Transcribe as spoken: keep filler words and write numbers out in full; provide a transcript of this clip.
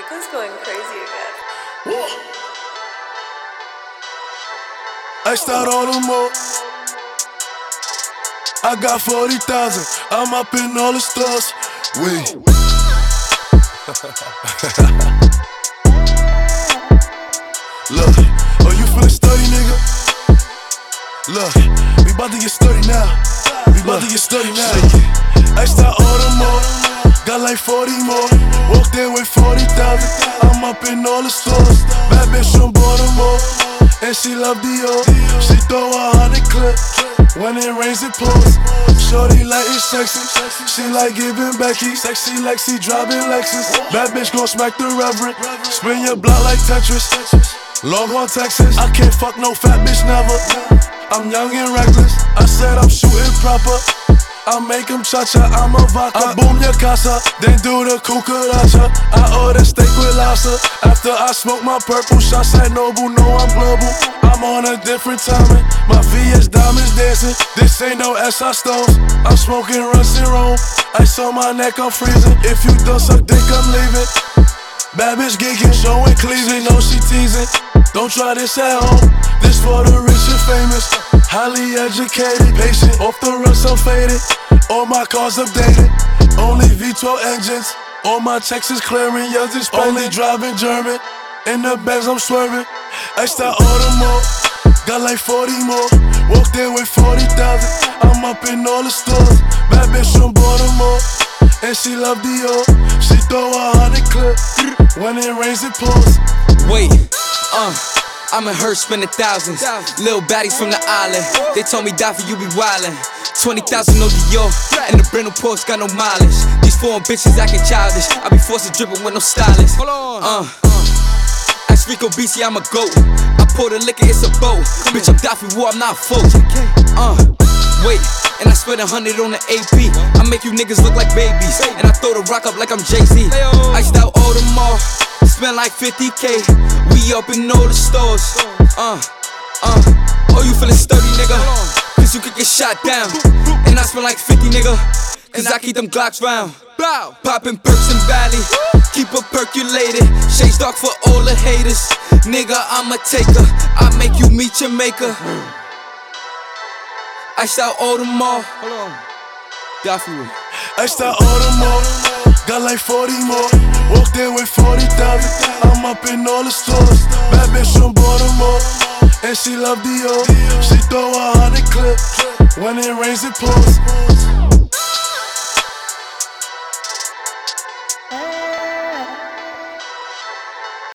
Nico's going crazy again. Whoa. Iced out all the more. I got forty thousand. I'm up in all the stores. Wait. Look, oh, you feelin' sturdy, nigga? Look, we bout to get sturdy now. We bout to get sturdy now. Iced out all the more. Got like forty more. Walked in with forty thousand. I'm up in all the stores. Bad bitch from Baltimore, and she love Dior. She throw a hundred clips. When it rains, it pours. Shorty like it's sexy. She like giving Becky. Sexy like she driving Lexus. Bad bitch gon' smack the reverend. Spin your block like Tetris. Longhorn, Texas. I can't fuck no fat bitch, never. I'm young and reckless. I said I'm shooting proper. I make him cha-cha, I'm a vodka. I boom your casa, then do the cucaracha. I order steak with lobster. After I smoke my purple shots at Noble, know I'm global. I'm on a different timing. My V S diamonds dancing. This ain't no S I stones. I'm smoking runs in Rome. Ice on my neck, I'm freezing. If you don't suck dick, I'm leaving. Bad bitch geeking, showing cleavage, know she teasing. Don't try this at home. This for the rich and famous. Highly educated, patient, off the run, so faded. All my cars updated, only V twelve engines. All my checks is clearing, yours is only driving German. In the Benz I'm swerving, iced out all the more. Got like forty more, walked in with forty thousand. I'm up in all the stores. Bad bitch from Baltimore, and she love Dior. She throw a hundred clips. When it rains, it pours. Wait, uh I'm in her spending thousands. Little baddies from the island. They told me die for you be wildin'. twenty thousand no Dior, and the brand new Porsche got no mileage. These foreign bitches acting childish. I be forced to drippin' with no stylist. Uh, Ask Rico B C, I'm a goat. I pour the liquor, it's a boat. Bitch, I'm Daffy War, I'm not a folk. Uh, wait, and I spent a hundred on the A P. I make you niggas look like babies, and I throw the rock up like I'm Jay-Z. Iced out all the mall. Spend like fifty K, we up in all the stores. Uh, uh, oh, you feelin' sturdy, nigga? Cause you could get shot down. And I spend like fifty, nigga. Cause I keep them Glocks round. Poppin' perks and Valley, keep her percolated. Shades dark for all the haters. Nigga, I'm a taker. I make you meet your maker. Iced out all the mall. Daffy. Iced out all the more. Got like forty more. Walked in with forty thousand. I'm up in all the stores. Bad bitch from Baltimore, and she love Dior. She throw a hundred clips. When it rains, it pours.